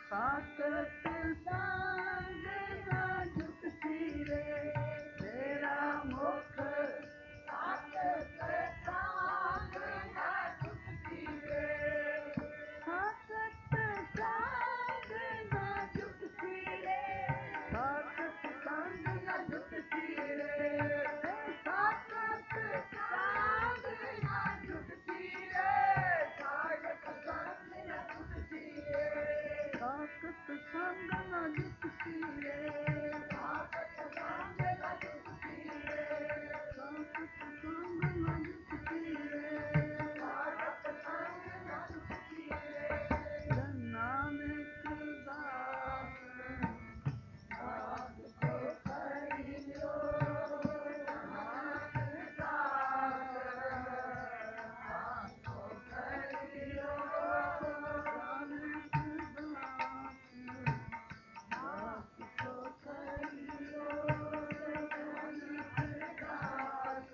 ਸਾਕਤ ਸੰਗ ਨਾ ਝੁਕਤੀ ਰੇ ਤੇਰਾ ਮੁਖ ਸਾਕਤ ਸੰਗ ਨਾ ਝੁਕਤੀ ਰੇ ਸਾਕਤ ਸੰਗ ਨਾ ਝੁਕਤੀ ਰੇ ਸਾਕਤ ਸੰਗ ਨਾ ਝੁਕਤੀ ਰੇ ਸਾਕਤ ਸੰਗ ਨਾ ਝੁਕਤੀ ਰੇ ਸਾਕਤ ਸੰਗ ਨਾ ਝੁਕਤੀ ਰੇ ਸਾਕਤ ਸੰਗ ਨਾ ਝੁਕਤੀ ਰੇ ਸਾਕਤ ਸੰਗ ਨਾ ਝੁਕਤੀ ਰੇ ਸਾਕਤ ਸੰਗ ਨਾ ਝੁਕਤੀ ਰੇ ਸਾਕਤ ਸੰਗ ਨਾ ਝੁਕਤੀ ਰੇ ਜਨ ਨਾਨਕ ਦਾਸ ਦਾਸ ਕੋ ਕਰਿਓ ਨਾਨਕ ਦਾਸ ਦਾਸ ਕੋ ਕਰਿਓ ਨਾਨਕ ਦਾਸ ਕੋ ਕਰਿਓ ਨਾਨਕ ਦਾਸ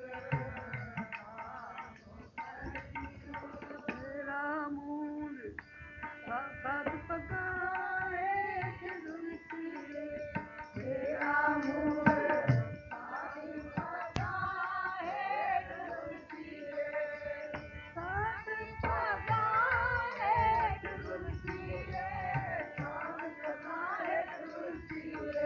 ਤੇਰਾ ਮੂਲ ਸਤ ਪਗਾਏ ਜੁਲਤੀ ਤੇਰਾ ਮੂਲ ਸਤ ਪਗਾਏ ਜੁਲਤੀ ਸਤ ਪਗਾਏ ਜੁਲਤੀ ਸਤ ਪਗਾਏ ਜੁਲਤੀ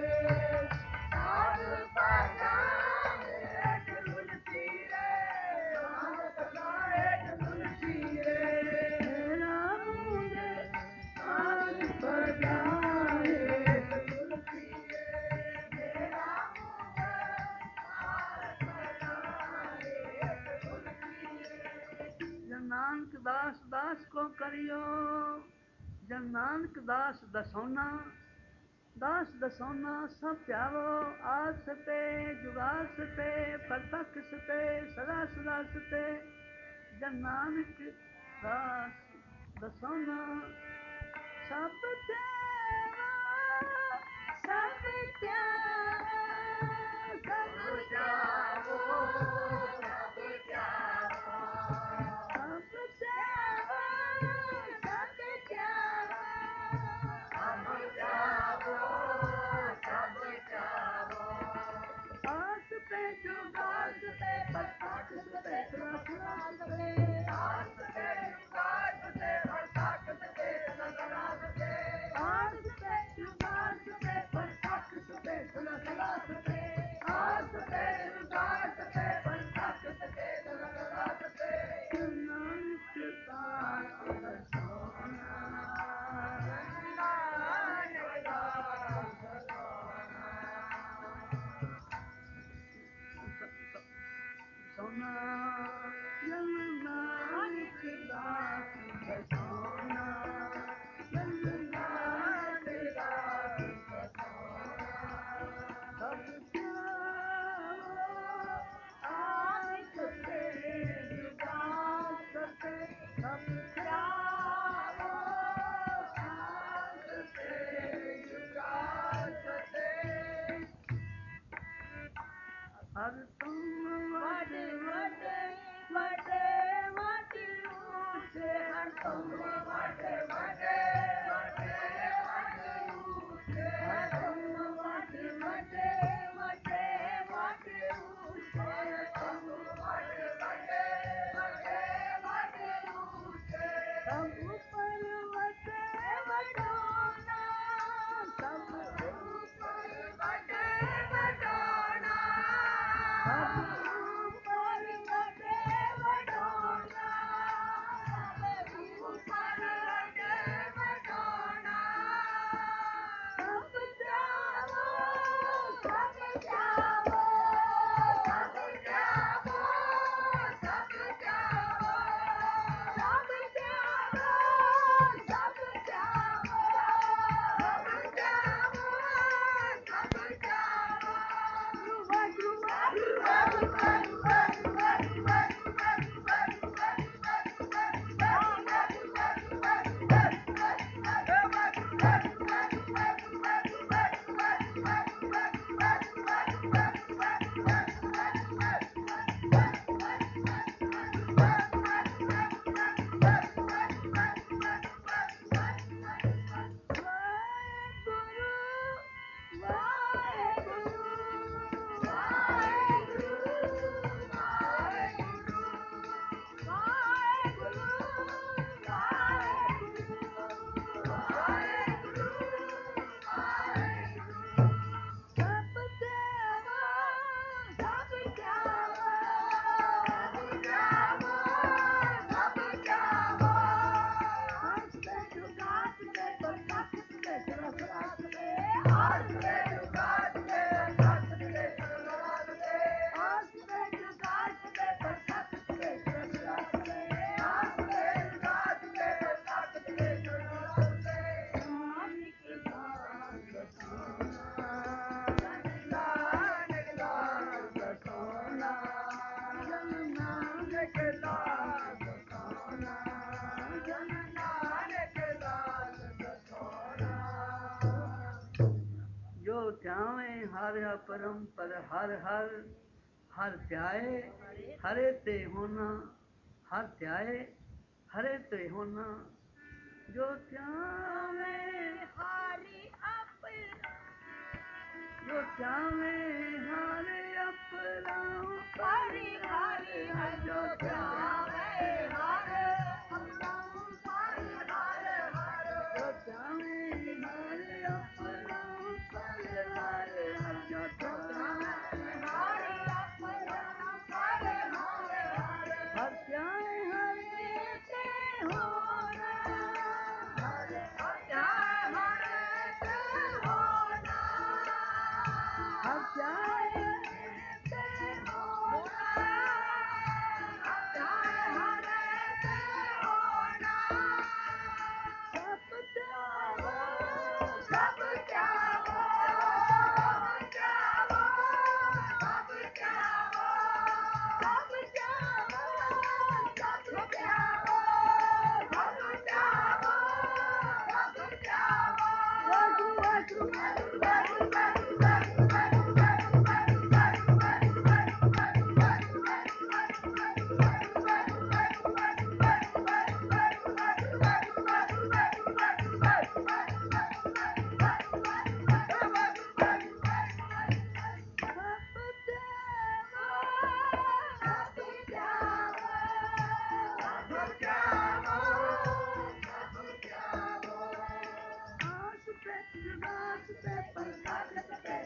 ਸਤ ਪਗਾਏ ਜੁਲਤੀ ਸਤ ਪਗਾਏ ਜੁਲਤੀ ਤੇਰਾ ਮੂਲ ਸਤ ਪਗਾਏ ਜੁਲਤੀ ਤੇਰਾ ਮੂਲ ਸਤ ਪਗਾਏ ਜੁਲਤੀ ਜਨ ਨਾਨਕ ਦਾਸ ਦਾਸ ਕੋ ਕਰਿਓ ਜਨ ਨਾਨਕ ਦਾਸ ਦਸੌਨਾ ਦਾਸ ਦਸੌਨਾ ਸਭ ਧਿਆਵੋ ਆਦ ਸਤੇ ਜੁਗਾਦ ਸਤੇ ਪ੍ਰਤੱਖ ਸਤੇ ਸਦਾ ਸਦਾ ਸਤੇ ਜਨ ਨਾਨਕ ਦਾਸ ਦਸੌਨਾ ਸਭ ਧਿਆਵੋ ਸਭ ਧਿਆਵੋ ਸਭ ਧਿਆਵੋ ਸਭ ਧਿਆਵੋ ਸਭ ਧਿਆਵੋ ਸਭ ਧਿਆਵੋ ਸਭ ਧਿਆਵੋ ਸਭ ਧਿਆਵੋ ਆਸ ਤੇ ਜੁਗਾਸ ਤੇ ਪ੍ਰਤੱਖ ਤੇ ਸਦਾ ਸਦਾ ਤੇ ਆਸ ਤੇ ਜੁਗਾਸ ਤੇ ਪ੍ਰਤੱਖ ਤੇ ਸਦਾ ਸਦਾ ਤੇ ਆਸ ਤੇ ਜੁਗਾਸ ਤੇ ਪ੍ਰਤੱਖ ਤੇ ਸਦਾ ਸਦਾ ਤੇ ਆਸ ਤੇ ਜੁਗਾਸ ਤੇ ਪ੍ਰਤੱਖ ਤੇ ਸਦਾ ਸਦਾ ਤੇ ਨਾਨਕ ਦਾਸ ਦਸੌਨਾ ਨਾਨਕ ਦਾਸ ਦਸੌਨਾ ਸੋਨਾ ਜਨ ਨਾਨਕ ਦਾਸ ਦਸੌਨਾ ਜਨ ਨਾਨਕ ਦਾਸ ਦਸੌਨਾ ਸਭ ਧਿਆਵੋ ਆਦਿ ਸਤੇ ਜੁਗਾਦ ਸਤੇ ਸਭ ਧਿਆਵੋ ਆਦਿ ਸਤੇ ਜੁਗਾਦ ਸਤੇ ਹਰ ਤੁਮ ਵਡ ਵਡ ਵਡ ਵਡ ਉੱਚੇ ਹਰ ਤੁਮ ਵਡ ਵਡ ਵਡ ਵਡ ਉੱਚੇ ਹਰ ਤੁਮ ਵਡ ਵਡ ਵਡ ਵਡ ਉੱਚੇ ਹਰ ਤੁਮ ਵਡ ਵਡ ਵਡ ਵਡ ਉੱਚੇ ਸਭ ਉੱਪਰ ਵਡ ਵਡਾਉਣਾ ਸਭ ਉੱਪਰ ਵਡ ਵਡਾਉਣਾ ਸਭ ਉੱਪਰ ਵਡ ਵਡਾਉਣਾ ਸਭ ਉੱਪਰ ਵਡ ਧਿਆਵੇਂ ਹਰ ਅਪਰੰਪਰ ਹਰ ਹਰ ਹਰ ਧਿਆਏ ਹਰੇ ਤੇ ਹੋਣਾ ਹਰ ਧਿਆਏ ਹਰੇ ਤੇ ਹੋਣਾ ਜੋ ਧਿਆਵੇਂ ਹਰੀ ਆਪੇ ਜੋ ਧਿਆਵੇਂ ਹਰ ਅਪਰੰਪਰ ਹਰੀ ਹਰੀ ਜੋ ਧਿਆਵੇ ਹਰ ਅਪਰੰਪਰ ਹਰ ਹਰ ਜੋ ਧਿਆਵੇਂ ਹਰ ਅਪਰੰਪਰ ਹਰ ਹਰ ਜੋ ਧਿਆਵੇਂ ਹਰੀ ਅਪਰੰਪਰ ਹਰ ਹਰ ਹਰ ਧਿਆਏ ਹਰੇ ਤੇ ਹੋਣਾ ਹਰੇ ਹਰੇ ਤੇ ਹੋਣਾ ਹਰ ਧਿਆਏ ਤੇ ਹੋਣਾ ਹਰੇ ਤੇ ਹੋਣਾ ਸਭ ਧਿਆਵੋ ਸਭ ਧਿਆਵੋ ਸਭ ਧਿਆਵੋ ਸਭ ਧਿਆਵੋ ਸਭ ਧਿਆਵੋ ਸਭ ਧਿਆਵੋ ਸਭ ਧਿਆਵੋ ਸਭ ਧਿਆਵੋ ਵਾਹਿਗੁਰੂ ਵਾਹਿਗੁਰੂ ਵਾਹਿਗੁਰੂ ਵਾਹਿਗੁਰੂ ਆਸ ਤੇ ਜੁਗਾਸ ਤੇ ਪ੍ਰਕਾਸ਼ ਤੇ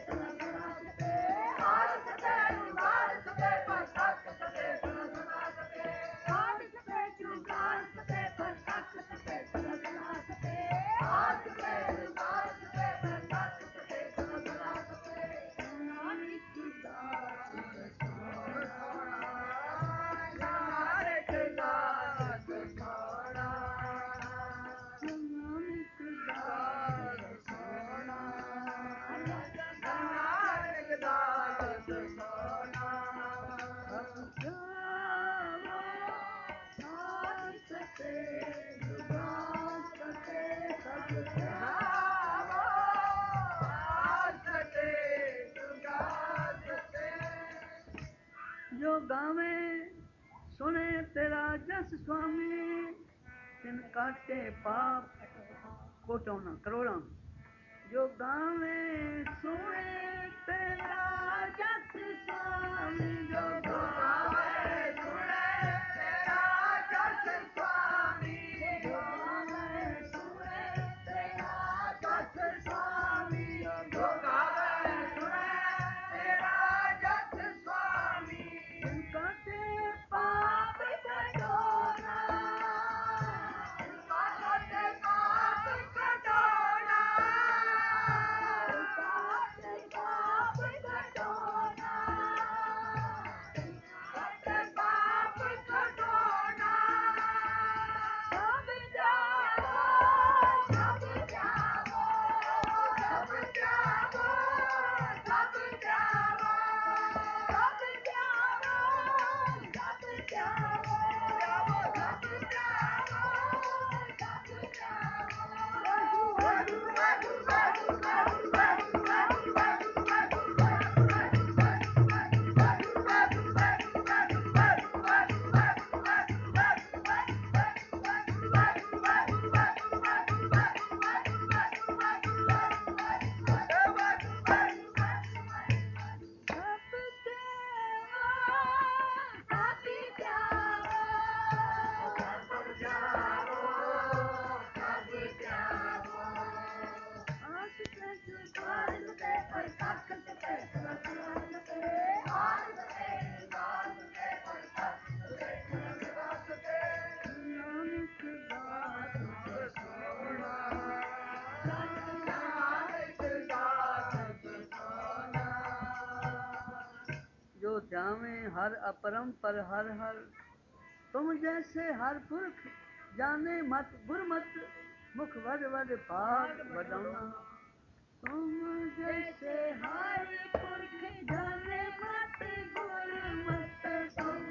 ਜੋ ਗਾਵੇ ਸੁਣੇ ਤੇਰਾ ਜਸ ਸੁਆਮੀ ਤਿਨ ਕਾਟੇ ਪਾਪ ਕੋਟਾਉਣਾ ਕਰੋੜਾਂ ਜੋ ਗਾਵੇ ਸੁਣੇ ਤੇਰਾ ਜਸ ਸੁਆਮੀ ਜੋ ਗਾਵੇ ਸੁਣੇ ਤੇਰਾ ਜਸ ਸੁਆਮੀ ਜੋ ਗਾਵੇ ਸੁਣੇ ਤੇਰਾ ਜਸ ਸੁਆਮੀ ਜੋ ਗਾਵੇ ਸੁਣੇ ਤੇਰਾ ਜਸ ਸੁਆਮੀ ਤਿਨ ਕਾਟੇ ਪਾਪ ਕਟੋਣਾ जो ध्यावे हर अपरंपर हर हर तुम जैसे हर पुरख जाने मत गुरमत मुख वड वड भाग वडाउना तुम जैसे हर पुरख जाने मत गुरमत तुम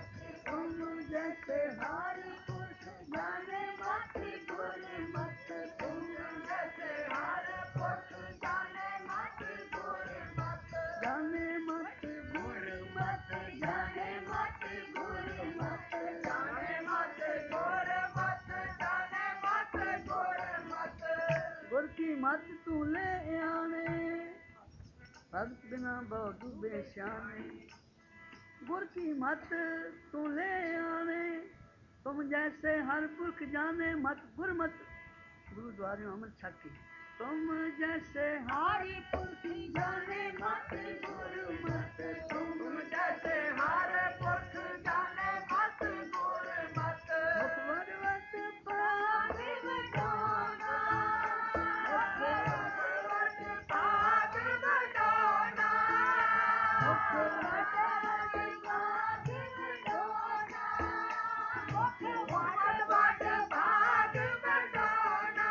जैसे हर पुरख जाने मत गुरमत तू ले आने भगत बिना बहु डूबे श्याने गुर की मत तू ले आने तुम जैसे हर पुरख जाने मत गुरमत गुरुद्वारे में अमृत छकी तुम जैसे हरि पुरख जाने मत गुरमत तुम जैसे हर पुरख जाने मत गुरमत मुखवरवत पाग बटाना मुखवरवत पाग बटाना मुखवरवत पाग बटाना मुखवरवत पाग बटाना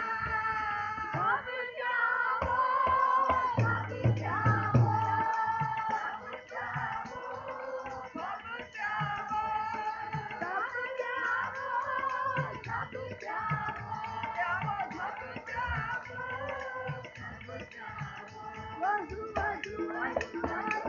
सब जाओ सब जाओ सब जाओ सब जाओ सब जाओ सब जाओ सब जाओ वाहु वाहु वाहु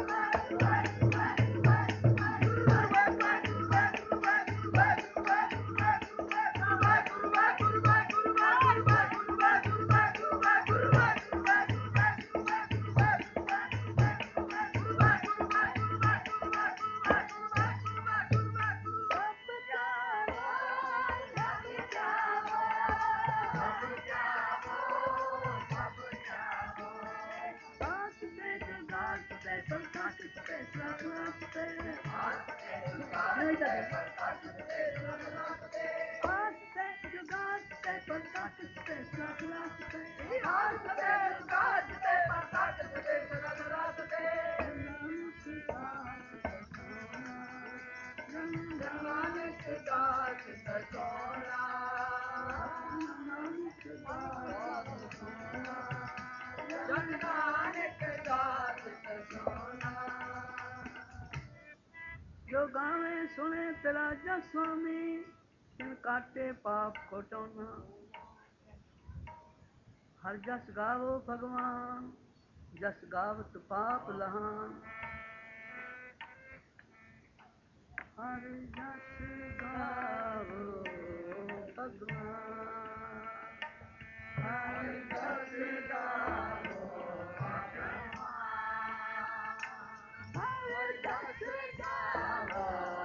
जो गावे सुने तेरा जस स्वामी तिन काटे पाप कोटोना हर जस गावो भगवान जस गावत पाप लहान हर जस गावो भगवान हर जस गावो हर जस गावो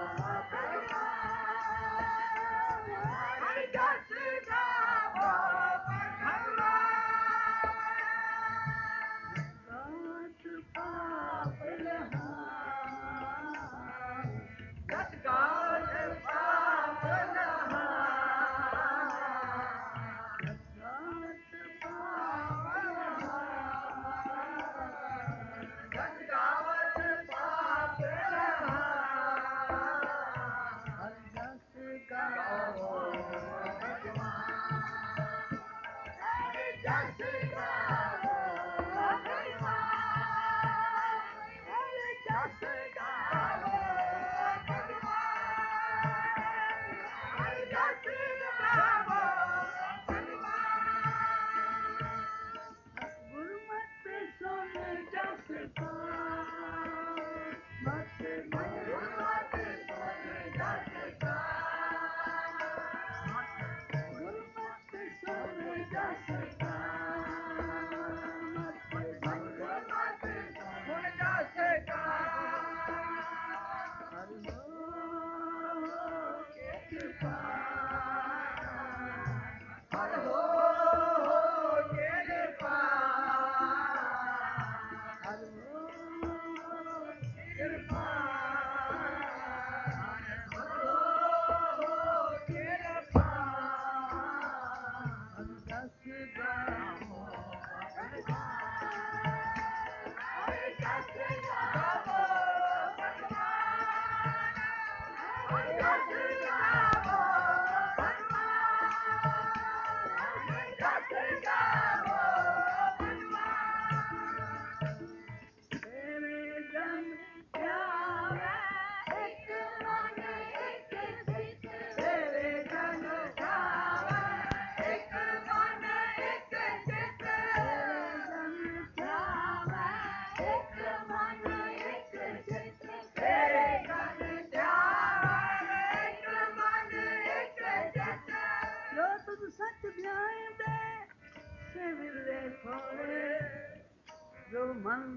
हर जस गावो गावत पाप लहान जस गावत पाप लहान गावत पाप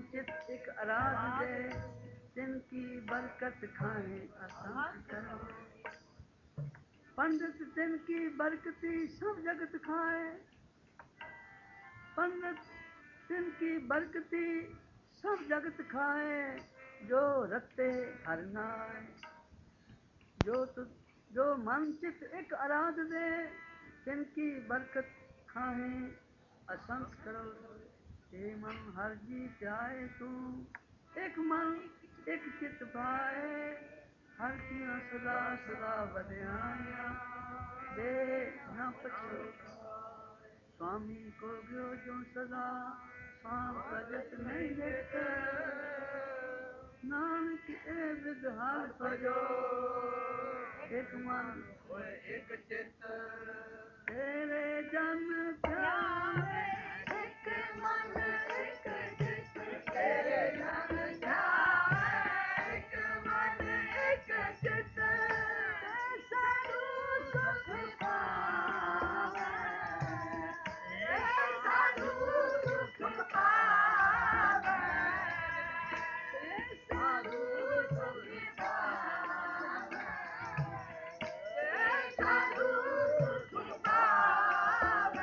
चित एक आराध दे, तिनकी बरकत खाएं असंत करो। पंडित तिनकी बरकती सब जगत खाए, पंडित तिनकी बरकती सब जगत खाए, जो रते हर नाय। जो मन चित एक आराध दे, तिनकी बरकत खाएं असंत करो। हे मन हर जी प्याए तू, एक मन एक चित पाए, हर किया सदा सदा बधियाया, दे न पछो। स्वामी को गयो जो सदा, स्वाम प्रजत नहीं नित, नानक ए विद हर भजो, एक मन एक चित तेरे जन प्यारे, एक मन एक चित तेरे जन ध्याए, एक मन एक चित साधु सुख पावे, साधु सुख पावे, साधु सुख पावे, साधु सुख पावे।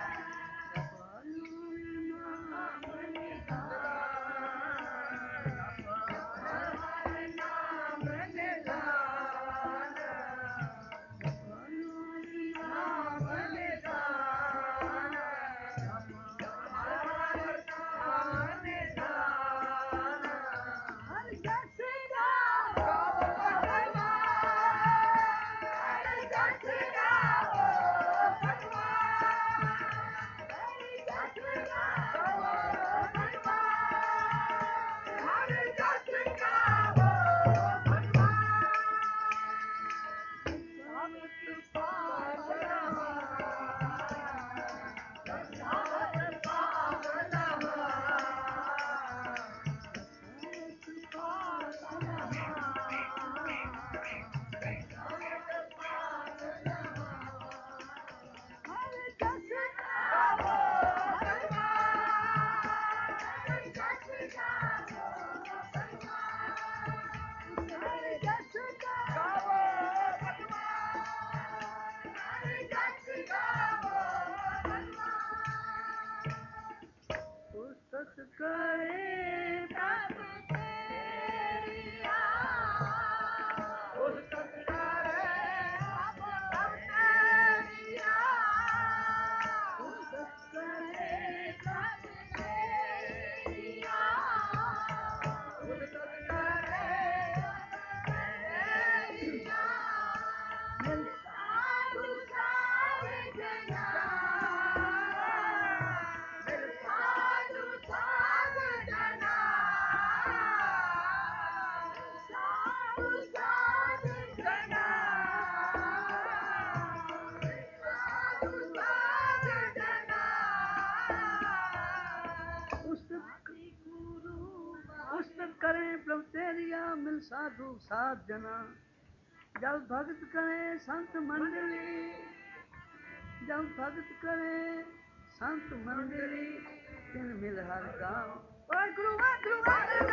पुस्तक करे प्रभ तेरिया, पुस्तक करे प्रभ तेरिया, पुस्तक करे प्रभ तेरिया, पुस्तक करे तेरिया, साधु साधना, साधु साधना, साधु साधना, साधु साधना। पुस्तक करें प्रभु तेरिया, मिल साधु साध जना। जब भगत करें संत मंडली, जब भगत करें संत मंडली, तिन मिल हर गाँव। वाहिगुरु वाहिगुरु वाहिगुरु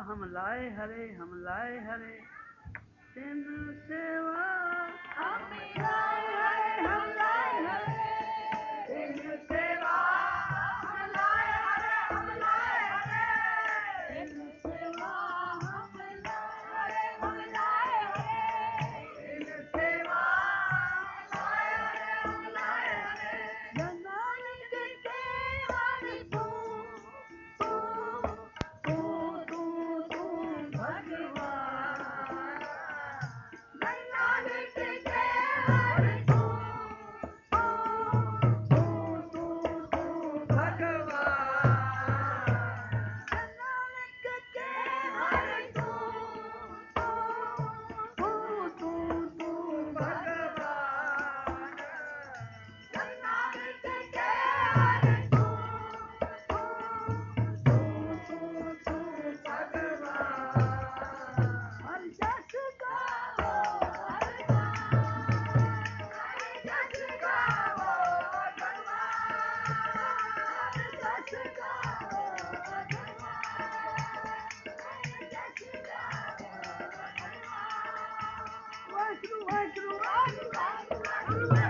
हम लाए हरे तिन सेवा हम लाए हरे तिन सेवा हम लाए हरे तिन सेवा हम लाए हरे तिन सेवा हम लाए हरे नानक के हरि तू भगवान नानक के हरि तू Waheguru, Waheguru, Waheguru, Waheguru.